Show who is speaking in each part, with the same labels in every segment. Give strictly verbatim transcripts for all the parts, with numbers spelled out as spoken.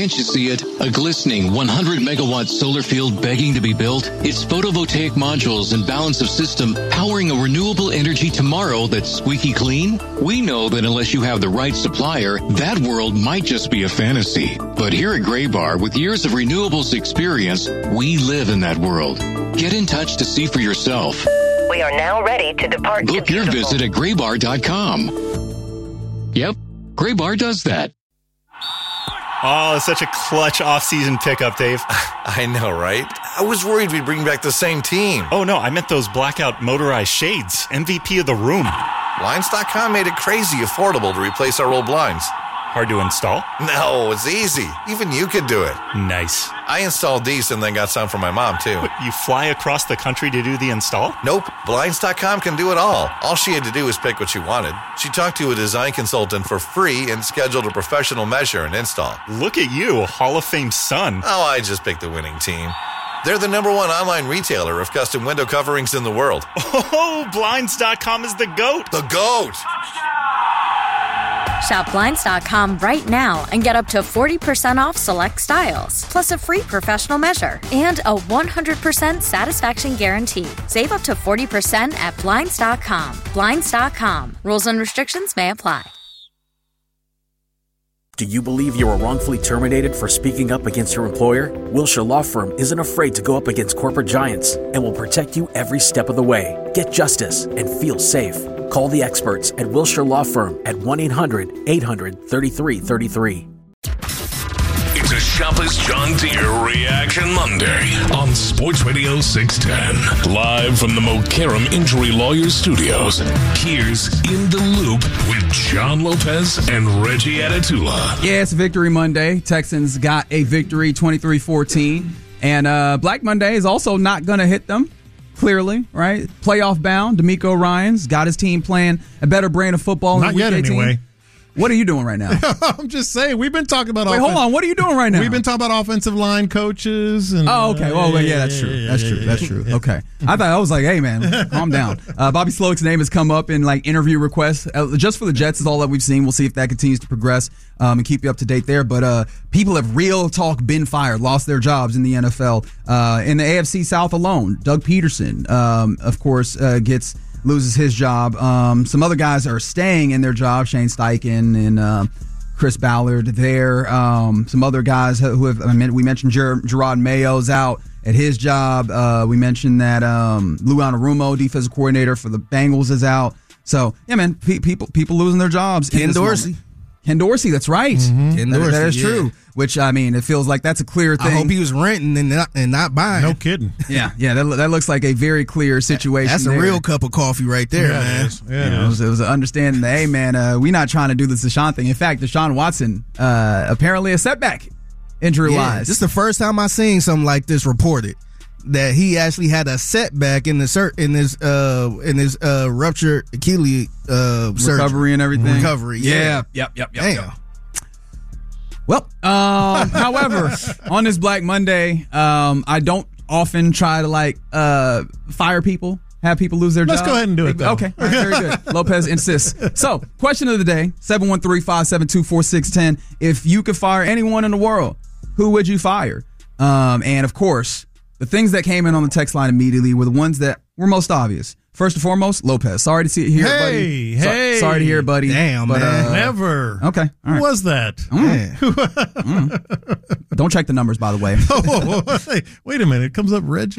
Speaker 1: Can't you see it? A glistening one hundred megawatt solar field begging to be built? It's photovoltaic modules and balance of system powering a renewable energy tomorrow that's squeaky clean? We know that unless you have the right supplier, that world might just be a fantasy. But here at Graybar, with years of renewables experience, we live in that world. Get in touch to see for yourself.
Speaker 2: We are now ready to depart.
Speaker 1: Book your visit at graybar dot com. Yep, Graybar does that.
Speaker 3: Oh, it's such a clutch off-season pickup, Dave.
Speaker 4: I know, right? I was worried we'd bring back the same team.
Speaker 3: Oh, no, I meant those blackout motorized shades. M V P of the room.
Speaker 4: Blinds dot com made it crazy affordable to replace our old blinds.
Speaker 3: Hard to install?
Speaker 4: No, it's easy. Even you could do it.
Speaker 3: Nice.
Speaker 4: I installed these and then got some for my mom, too.
Speaker 3: What, you fly across the country to do the install?
Speaker 4: Nope. Blinds dot com can do it all. All she had to do was pick what she wanted. She talked to a design consultant for free and scheduled a professional measure and install.
Speaker 3: Look at you, Hall of Fame son.
Speaker 4: Oh, I just picked the winning team. They're the number one online retailer of custom window coverings in the world.
Speaker 3: Oh, Blinds dot com is the GOAT.
Speaker 4: The GOAT!
Speaker 5: Shop Blinds dot com right now and get up to forty percent off select styles, plus a free professional measure and a one hundred percent satisfaction guarantee. Save up to forty percent at Blinds dot com. Blinds dot com. Rules and restrictions may apply.
Speaker 6: Do you believe you were wrongfully terminated for speaking up against your employer? Wilshire Law Firm isn't afraid to go up against corporate giants and will protect you every step of the way. Get justice and feel safe. Call the experts at Wilshire Law Firm at one eight hundred eight hundred thirty-three thirty-three.
Speaker 7: It's a Shoppers John Deere Reaction Monday on Sports Radio six ten. Live from the Mokaram Injury Lawyers Studios, here's In the Loop with John Lopez and Reggie Atatula.
Speaker 8: Yeah, it's Victory Monday. Texans got a victory, twenty-three fourteen. And uh, Black Monday is also not going to hit them. Clearly, right? Playoff bound. D'Amico Ryans got his team playing a better brand of football.
Speaker 9: Not
Speaker 8: in
Speaker 9: yet,
Speaker 8: eighteen.
Speaker 9: anyway.
Speaker 8: What are you doing right now?
Speaker 9: I'm just saying, we've been talking about.
Speaker 8: Wait,
Speaker 9: offen-
Speaker 8: hold on. What are you doing right now?
Speaker 9: We've been talking about offensive line coaches. And,
Speaker 8: oh, okay. Well, uh, yeah, yeah, that's true.
Speaker 9: yeah,
Speaker 8: That's
Speaker 9: yeah,
Speaker 8: true.
Speaker 9: yeah,
Speaker 8: That's
Speaker 9: yeah,
Speaker 8: true.
Speaker 9: yeah.
Speaker 8: Okay. I thought I was like, hey, man, calm down. Uh, Bobby Slowick's name has come up in like interview requests. Uh, just for the Jets is all that we've seen. We'll see if that continues to progress um, and keep you up to date there. But uh, people have real talk been fired, lost their jobs in the N F L. Uh, in the A F C South alone, Doug Peterson, um, of course, uh, gets loses his job. Um, some other guys are staying in their job. Shane Steichen and uh, Chris Ballard there. Um, some other guys who have, I mean, we mentioned Ger- Gerard Mayo's out at his job. Uh, we mentioned that um, Lou Anarumo, defensive coordinator for the Bengals, is out. So, yeah, man, pe- people people losing their jobs.
Speaker 10: Ken Dorsey.
Speaker 8: Moment. Ken Dorsey, that's right.
Speaker 10: Mm-hmm. Ken
Speaker 8: That,
Speaker 10: Dorsey,
Speaker 8: that is
Speaker 10: yeah.
Speaker 8: true. Which, I mean, it feels like that's a clear thing.
Speaker 10: I hope he was renting and not, and not buying.
Speaker 9: No kidding.
Speaker 8: Yeah, yeah, that, that looks like a very clear situation.
Speaker 10: That's a
Speaker 8: there.
Speaker 10: real cup of coffee right there,
Speaker 9: Yeah,
Speaker 10: man.
Speaker 9: it is. Yeah,
Speaker 8: You know,
Speaker 9: it
Speaker 8: it,
Speaker 9: is.
Speaker 8: was, it was an understanding that, hey, man, uh, we're not trying to do this Deshaun thing. In fact, Deshaun Watson, uh, apparently a setback injury-wise.
Speaker 10: Yeah, this is the first time I seen something like this reported, that he actually had a setback in the cert, in his uh in his uh ruptured Achilles uh surgery.
Speaker 8: Recovery and everything.
Speaker 10: Recovery, yeah.
Speaker 8: Yeah, yep, yep, yep.
Speaker 10: Damn.
Speaker 8: yep. Well, um, however, on this Black Monday, um, I don't often try to like uh, fire people, have people lose their
Speaker 9: Let's
Speaker 8: job.
Speaker 9: go ahead and do it, though.
Speaker 8: Okay, all right, very good. Lopez insists. So, question of the day, seven one three, five seven two, four six one zero. If you could fire anyone in the world, who would you fire? Um, and of course, the things that came in on the text line immediately were the ones that were most obvious. First and foremost, Lopez. Sorry to see it here,
Speaker 9: Hey,
Speaker 8: buddy. So-
Speaker 9: hey.
Speaker 8: sorry to hear, it, buddy.
Speaker 10: Damn,
Speaker 8: but,
Speaker 10: man.
Speaker 8: uh,
Speaker 9: Never.
Speaker 8: Okay. All
Speaker 9: Who
Speaker 8: right.
Speaker 9: was that?
Speaker 8: Mm. Mm. Don't check the numbers, by the way.
Speaker 9: Oh, hey, wait a minute. It comes up Reggie.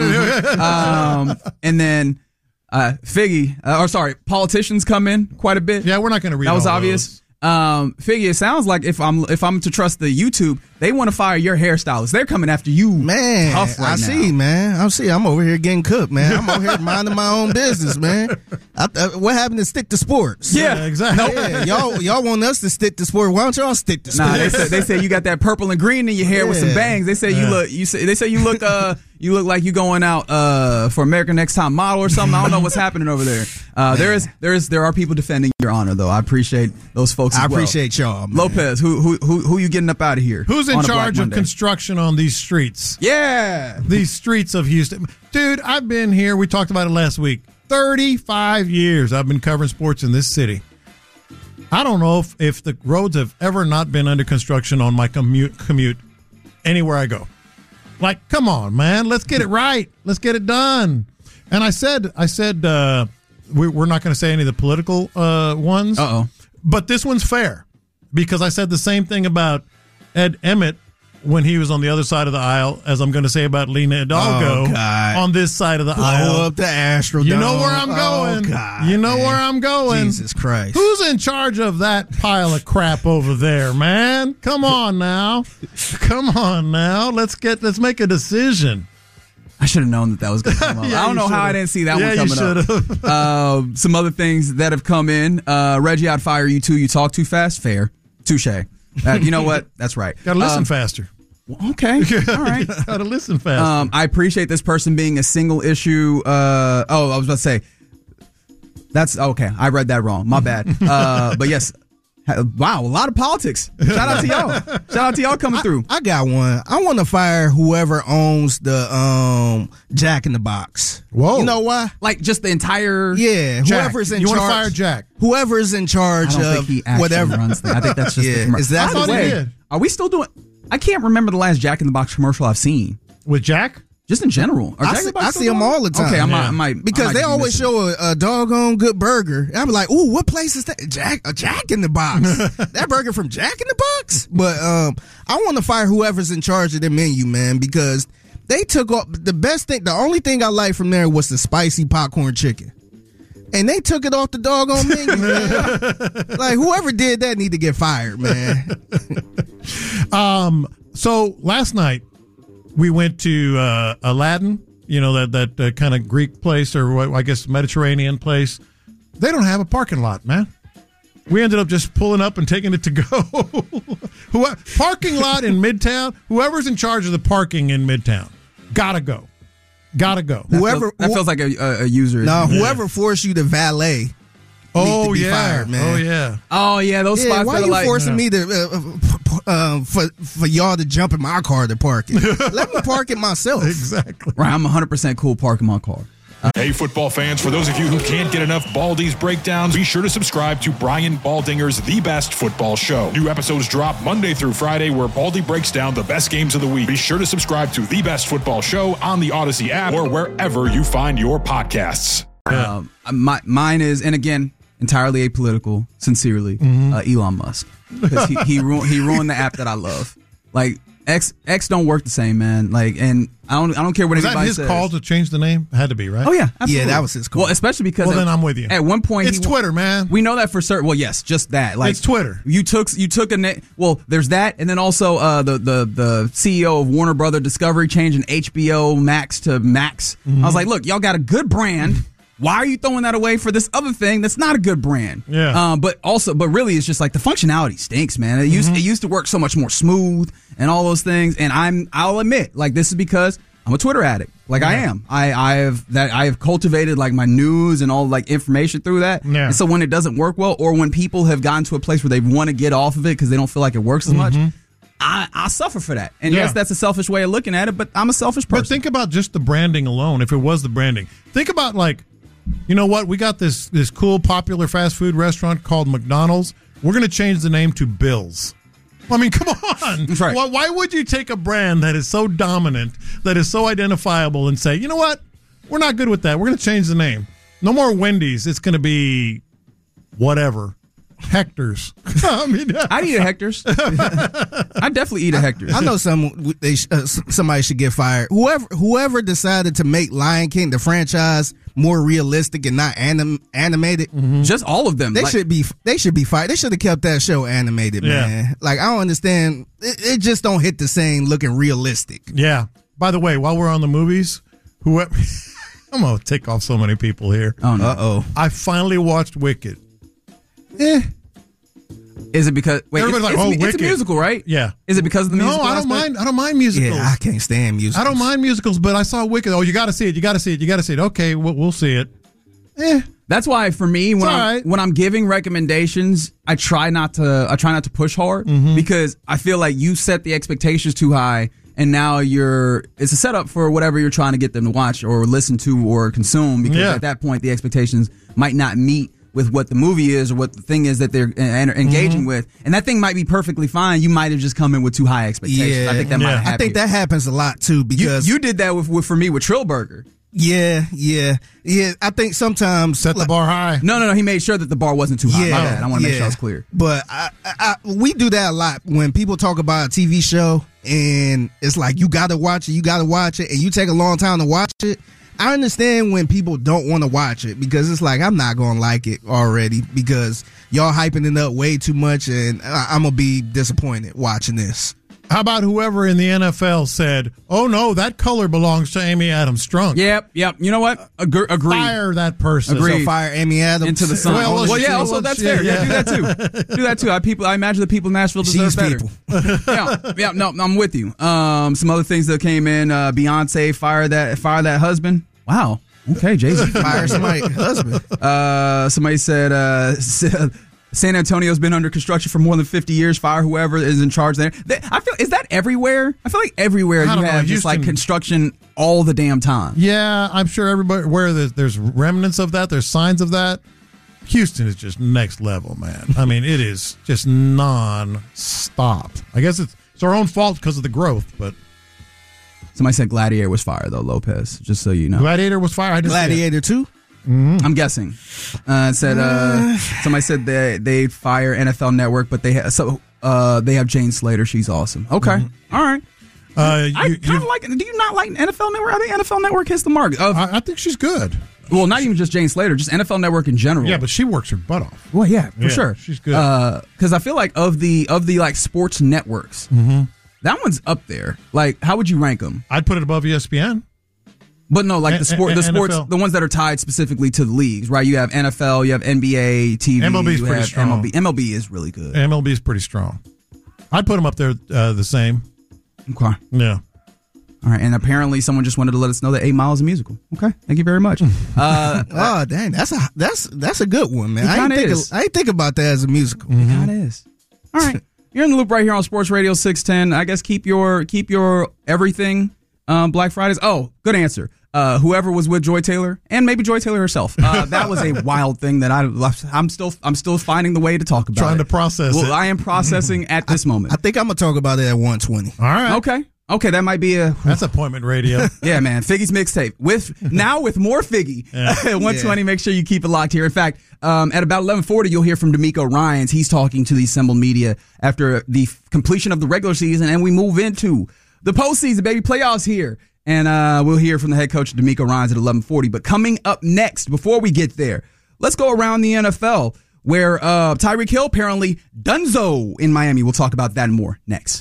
Speaker 8: um, and then uh, Figgy, uh, or sorry, politicians come in quite a bit.
Speaker 9: Yeah, we're not going to read
Speaker 8: That was
Speaker 9: all
Speaker 8: obvious.
Speaker 9: those.
Speaker 8: Um, Figgy, it sounds like if I'm if I'm to trust the YouTube, they want to fire your hairstylist. They're coming after you,
Speaker 10: Man,
Speaker 8: tough right
Speaker 10: I
Speaker 8: now.
Speaker 10: see, man. I see. I'm over here getting cooked, man. I'm over here minding my own business, man. I, I, what happened to stick to sports?
Speaker 8: Yeah,
Speaker 9: Yeah, exactly.
Speaker 10: Yeah, y'all, y'all want us to stick to sport? Why don't y'all stick to sports?
Speaker 8: Nah, they said they say you got that purple and green in your hair with some
Speaker 10: Yeah.
Speaker 8: bangs. They say you
Speaker 9: Yeah.
Speaker 8: look you say they say you look uh you look like you going out uh for American Next Top Model or something. I don't know what's happening over there. Uh, there is there is there are people defending your honor though. I appreciate those folks. As
Speaker 10: I
Speaker 8: well.
Speaker 10: appreciate y'all, man.
Speaker 8: Lopez, who who who who you getting up out of here?
Speaker 9: Who's in
Speaker 8: on a Black
Speaker 9: charge of
Speaker 8: Monday?
Speaker 9: construction on these streets?
Speaker 8: Yeah.
Speaker 9: These streets of Houston. Dude, I've been here. We talked about it last week. thirty-five years I've been covering sports in this city. I don't know if, if the roads have ever not been under construction on my commute commute anywhere I go. Like, come on, man, let's get it right. Let's get it done. And I said, I said, uh, we, we're not going to say any of the political uh, ones.
Speaker 8: Uh-oh.
Speaker 9: But this one's fair because I said the same thing about Ed Emmett when he was on the other side of the aisle as I'm going to say about Lena Hidalgo
Speaker 10: oh,
Speaker 9: on this side of the
Speaker 10: Blow
Speaker 9: aisle.
Speaker 10: up the Astrodome.
Speaker 9: You know where I'm going.
Speaker 10: Oh, God,
Speaker 9: you know
Speaker 10: man.
Speaker 9: where I'm going.
Speaker 10: Jesus Christ.
Speaker 9: Who's in charge of that pile of crap over there, man? Come on now. Come on now. Let's get let's make a decision.
Speaker 8: I should have known that that was going to come up.
Speaker 9: Yeah,
Speaker 8: I don't
Speaker 9: you
Speaker 8: know how I
Speaker 9: should've.
Speaker 8: didn't see that
Speaker 9: Yeah,
Speaker 8: one
Speaker 9: you
Speaker 8: coming up. uh, some other things that have come in. Uh, Reggie, I'd fire you too. You talk too fast. Fair. Touche. Uh, you know what? That's right.
Speaker 9: Gotta listen
Speaker 8: um,
Speaker 9: faster.
Speaker 8: Okay. All right.
Speaker 9: Gotta listen faster.
Speaker 8: Um, I appreciate this person being a single issue. Uh, oh, I was about to say. That's okay. I read that wrong. My bad. Uh, but yes. Wow, a lot of politics. Shout out to y'all. Shout out to y'all coming
Speaker 10: I,
Speaker 8: through.
Speaker 10: I got one. I want to fire whoever owns the um Jack in the Box.
Speaker 9: Whoa.
Speaker 10: You know why?
Speaker 8: Like just the entire.
Speaker 10: Yeah,
Speaker 9: Jack.
Speaker 10: whoever's in
Speaker 9: You
Speaker 10: charge.
Speaker 9: want to fire Jack?
Speaker 10: Whoever's in charge
Speaker 8: I don't
Speaker 10: of
Speaker 8: think he actually
Speaker 10: whatever
Speaker 8: runs that. I think that's just
Speaker 10: Yeah,
Speaker 8: the commercial.
Speaker 10: is that
Speaker 8: By the
Speaker 9: the
Speaker 8: way,
Speaker 9: way? did.
Speaker 8: are we still doing? I can't remember the last Jack in the Box commercial I've seen.
Speaker 9: With Jack?
Speaker 8: Just in general. Are
Speaker 10: I
Speaker 8: Jack
Speaker 10: see,
Speaker 8: in the Box
Speaker 10: I
Speaker 8: still
Speaker 10: see them
Speaker 8: going?
Speaker 10: all the time.
Speaker 8: Okay, I might,
Speaker 9: Yeah.
Speaker 8: I might
Speaker 10: Because
Speaker 8: I might
Speaker 10: they
Speaker 8: be
Speaker 10: always
Speaker 8: missing.
Speaker 10: show a, a doggone good burger. I'm like, ooh, what place is that? Jack, a Jack in the Box. That burger from Jack in the Box. But um, I want to fire whoever's in charge of the menu, man, because they took off the best thing. The only thing I liked from there was the spicy popcorn chicken. And they took it off the doggone menu, man. Like, whoever did that need to get fired, man.
Speaker 9: Um. So last night we went to uh, Aladdin. You know that that uh, kind of Greek place, or what, I guess Mediterranean place. They don't have a parking lot, man. We ended up just pulling up and taking it to go. Who parking lot in Midtown? Whoever's in charge of the parking in Midtown, gotta go, gotta go.
Speaker 8: That
Speaker 10: Whoever
Speaker 8: feels, that feels like a, a, a user.
Speaker 10: No, whoever forced you to valet.
Speaker 9: Oh
Speaker 10: to be
Speaker 9: yeah,
Speaker 10: fired, man.
Speaker 9: oh yeah.
Speaker 8: Oh yeah, those
Speaker 10: Yeah,
Speaker 8: spots
Speaker 10: why
Speaker 8: that
Speaker 10: are
Speaker 8: are
Speaker 10: you
Speaker 8: like.
Speaker 10: forcing me to uh, uh, uh, for for y'all to jump in my car to park it? Let me park it myself.
Speaker 9: Exactly.
Speaker 8: Right, I'm one hundred percent cool parking my car.
Speaker 11: Hey, football fans, for those of you who can't get enough Baldy's breakdowns, be sure to subscribe to Brian Baldinger's The Best Football Show. New episodes drop Monday through Friday where Baldy breaks down the best games of the week. Be sure to subscribe to The Best Football Show on the Odyssey app or wherever you find your podcasts.
Speaker 8: Um, my, mine is, and again, entirely apolitical, sincerely,
Speaker 9: Mm-hmm.
Speaker 8: uh, Elon Musk. Because he, he, ru- he ruined the app that I love. Like, X X don't work the same, man. Like, and I don't I don't care what
Speaker 9: Was that
Speaker 8: anybody
Speaker 9: his
Speaker 8: says.
Speaker 9: call to change the name? Had to be, right?
Speaker 8: Oh yeah, absolutely.
Speaker 10: Yeah, that was his call.
Speaker 8: Well, especially because
Speaker 9: Well,
Speaker 8: at,
Speaker 9: then I'm with you.
Speaker 8: At one point,
Speaker 9: It's
Speaker 8: he,
Speaker 9: Twitter, man.
Speaker 8: We know that for certain. Well, yes, just that. Like
Speaker 9: It's Twitter.
Speaker 8: You took you took a name. Well, there's that, and then also uh, the the the C E O of Warner Brother Discovery changing H B O Max to Max.
Speaker 9: Mm-hmm.
Speaker 8: I was like, look, y'all got a good brand. Why are you throwing that away for this other thing that's not a good brand?
Speaker 9: Yeah.
Speaker 8: Um, but also, but really, it's just like the functionality stinks, man. It used
Speaker 9: Mm-hmm.
Speaker 8: it used to work so much more smooth and all those things. And I'm I'll admit, like this is because I'm a Twitter addict. Like I am. I I have that I have cultivated like my news and all like information through that.
Speaker 9: Yeah.
Speaker 8: And so when it doesn't work well, or when people have gotten to a place where they want to get off of it because they don't feel like it works as much. I, I suffer for that. And
Speaker 9: Yeah.
Speaker 8: yes, that's a selfish way of looking at it, but I'm a selfish person.
Speaker 9: But think about just the branding alone. If it was the branding, think about like, you know what? We got this this cool, popular fast food restaurant called McDonald's. We're going to change the name to Bill's. I mean, come on.
Speaker 8: That's right.
Speaker 9: Why, why would you take a brand that is so dominant, that is so identifiable, and say, you know what? We're not good with that. We're going to change the name. No more Wendy's. It's going to be whatever. Hector's. I mean,
Speaker 8: I'd eat a Hector's. I'd definitely eat a Hector's.
Speaker 10: I know some they sh- uh, somebody should get fired. Whoever whoever decided to make Lion King the franchise more realistic and not anim- animated,
Speaker 8: Just all of them.
Speaker 10: they
Speaker 8: Like-
Speaker 10: should be they should be fired. They should have kept that show animated,
Speaker 9: Yeah.
Speaker 10: man. Like I don't understand. It, it just don't hit the same looking realistic.
Speaker 9: Yeah. By the way, while we're on the movies, whoever I'm gonna take off so many people here.
Speaker 8: Oh no.
Speaker 10: Uh oh.
Speaker 9: I finally watched Wicked.
Speaker 10: Eh.
Speaker 8: Is it because wait? It's,
Speaker 9: Everybody's like,
Speaker 8: it's,
Speaker 9: "Oh,
Speaker 8: it's a
Speaker 9: Wicked."
Speaker 8: musical, right?
Speaker 9: Yeah.
Speaker 8: Is it because of the
Speaker 9: No,
Speaker 8: musical?
Speaker 9: I don't
Speaker 8: aspect?
Speaker 9: mind. I don't mind musicals.
Speaker 10: Yeah, I can't stand music.
Speaker 9: I don't mind musicals, but I saw Wicked. Oh, you got to see it. You got to see it. You got to see it. Okay, we'll, we'll see it. Eh.
Speaker 8: That's why for me, when
Speaker 9: It's
Speaker 8: I'm,
Speaker 9: all right.
Speaker 8: when I'm giving recommendations, I try not to I try not to push hard
Speaker 9: Mm-hmm.
Speaker 8: because I feel like you set the expectations too high, and now you're it's a setup for whatever you're trying to get them to watch or listen to or consume. Because
Speaker 9: Yeah.
Speaker 8: at that point, the expectations might not meet with what the movie is or what the thing is that they're uh, engaging mm-hmm. with. And that thing might be perfectly fine. You might have just come in with too high expectations.
Speaker 10: Yeah,
Speaker 8: I think that
Speaker 10: yeah.
Speaker 8: might have happened.
Speaker 10: I think that happens a lot too because
Speaker 8: you, you did that with, with for me with Trillburger.
Speaker 10: Yeah, yeah, yeah. I think sometimes
Speaker 9: set the bar high.
Speaker 8: No, no, no. He made sure that the bar wasn't too high.
Speaker 10: Yeah,
Speaker 8: My bad. I want to
Speaker 10: yeah.
Speaker 8: make sure I was clear.
Speaker 10: But I, I, I, we do that a lot when people talk about a T V show and it's like you got to watch it, you got to watch it, and you take a long time to watch it. I understand when people don't want to watch it because it's like I'm not gonna like it already because y'all hyping it up way too much, and I, I'm gonna be disappointed watching this.
Speaker 9: How about whoever in the N F L said, oh, no, that color belongs to Amy Adams Strunk?
Speaker 8: Yep, yep. You know what? Agre- agreed.
Speaker 9: Fire that person.
Speaker 8: Agreed.
Speaker 10: So fire Amy Adams.
Speaker 8: Into the sun.
Speaker 9: Well,
Speaker 8: Well, well yeah,
Speaker 9: well,
Speaker 8: also
Speaker 9: well,
Speaker 8: that's
Speaker 9: yeah,
Speaker 8: fair. Yeah.
Speaker 9: yeah.
Speaker 8: do that too. Do that too. I, people, I imagine the people in Nashville deserve
Speaker 10: She's
Speaker 8: better.
Speaker 10: people.
Speaker 8: yeah, yeah, no, I'm with you. Um, some other things that came in, uh, Beyonce, fire that, fire that husband. Wow. Okay, Jay-Z.
Speaker 10: Fire somebody's husband.
Speaker 8: Uh, somebody said, uh, San Antonio's been under construction for more than fifty years. Fire whoever is in charge there. They, I feel is that everywhere? I feel like everywhere you
Speaker 9: know,
Speaker 8: have just
Speaker 9: Houston,
Speaker 8: like construction all the damn time.
Speaker 9: Yeah, I'm sure everybody where there's, there's remnants of that, there's signs of that. Houston is just next level, man. I mean, it is just non-stop. I guess it's it's our own fault because of the growth, but
Speaker 8: somebody said Gladiator was fire though, Lopez. Just so you know,
Speaker 9: Gladiator was fire. I didn't
Speaker 10: Gladiator two.
Speaker 9: Mm-hmm.
Speaker 8: I'm guessing. Uh, it said uh, somebody said they they fire N F L Network, but they ha- so uh, they have Jane Slater. She's awesome. Okay, mm-hmm. all right.
Speaker 9: Uh,
Speaker 8: I
Speaker 9: you,
Speaker 8: kind of like. Do you not like N F L Network? I think N F L Network hits the mark. Of,
Speaker 9: I, I think she's good.
Speaker 8: Well, not even just Jane Slater, just N F L Network in general.
Speaker 9: Yeah, but she works her butt off.
Speaker 8: Well, yeah, for
Speaker 9: yeah,
Speaker 8: sure.
Speaker 9: She's good.
Speaker 8: Because uh, I feel like of the of the like sports networks,
Speaker 9: mm-hmm.
Speaker 8: that one's up there. Like, how would you rank them?
Speaker 9: I'd put it above E S P N.
Speaker 8: But no, like the sport, the
Speaker 9: N-
Speaker 8: sports,
Speaker 9: N F L.
Speaker 8: the ones that are tied specifically to the leagues, right? You have N F L, you have N B A, T V,
Speaker 9: M L B's
Speaker 8: you
Speaker 9: pretty
Speaker 8: have
Speaker 9: strong.
Speaker 8: M L B. M L B is really good.
Speaker 9: M L B is pretty strong. I'd put them up there uh, the same.
Speaker 8: Okay.
Speaker 9: Yeah.
Speaker 8: All right, and apparently someone just wanted to let us know that Eight Mile is a musical. Okay, thank you very much. Uh,
Speaker 10: oh, dang, that's a that's that's a good one, man.
Speaker 8: It
Speaker 10: I ain't
Speaker 8: kinda
Speaker 10: think
Speaker 8: is.
Speaker 10: of, I ain't think about that as a musical.
Speaker 8: It kind of is. All right, you're in the loop right here on Sports Radio six ten. I guess keep your keep your everything um, Black Fridays. Oh, good answer. Uh, whoever was with Joy Taylor and maybe Joy Taylor herself. Uh, that was a wild thing that I I'm still I'm still finding the way to talk about.
Speaker 9: Trying
Speaker 8: it.
Speaker 9: to process
Speaker 8: well,
Speaker 9: it.
Speaker 8: I am processing at this moment.
Speaker 10: I think I'm gonna talk about it at one twenty.
Speaker 9: All right.
Speaker 8: Okay. Okay, that might be a
Speaker 9: that's appointment radio.
Speaker 8: Yeah, man. Figgy's mixtape with now with more Figgy.
Speaker 9: Yeah.
Speaker 8: one twenty. Yeah. Make sure you keep it locked here. In fact, um, at about eleven forty, you'll hear from D'Amico Ryans. He's talking to the assembled media after the f- completion of the regular season, and we move into the postseason. Baby, playoffs here, and uh, we'll hear from the head coach D'Amico Ryans at eleven forty. But coming up next, before we get there, let's go around the N F L where uh, Tyreek Hill apparently donezo in Miami. We'll talk about that and more next.